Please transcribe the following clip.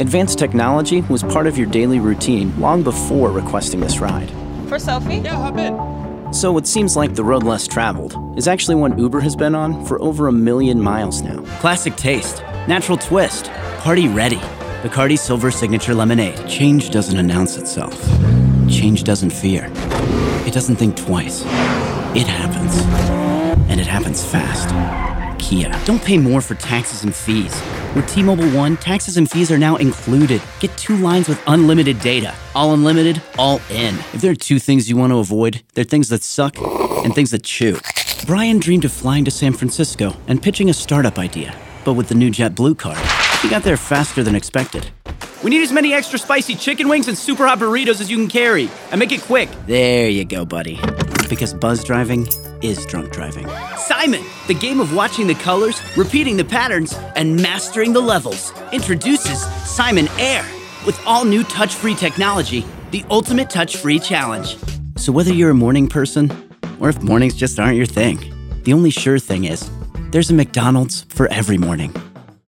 Advanced technology was part of your daily routine long before requesting this ride. For selfie? Yeah, hop in. So it seems like the road less traveled is actually one Uber has been on for over 1 million miles now. Classic taste, natural twist, party ready. Bacardi Silver Signature Lemonade. Change doesn't announce itself. Change doesn't fear. It doesn't think twice. It happens. And it happens fast. Kia. Don't pay more for taxes and fees. With T-Mobile One, taxes and fees are now included. Get 2 lines with unlimited data. All unlimited, all in. If there are 2 things you want to avoid, they're things that suck and things that chew. Brian dreamed of flying to San Francisco and pitching a startup idea. But with the new JetBlue card, he got there faster than expected. We need as many extra spicy chicken wings and super hot burritos as you can carry. And make it quick. There you go, buddy. Because buzz driving is drunk driving. Simon, the game of watching the colors, repeating the patterns, and mastering the levels, introduces Simon Air. With all new touch-free technology, the ultimate touch-free challenge. So whether you're a morning person, or if mornings just aren't your thing, the only sure thing is, there's a McDonald's for every morning.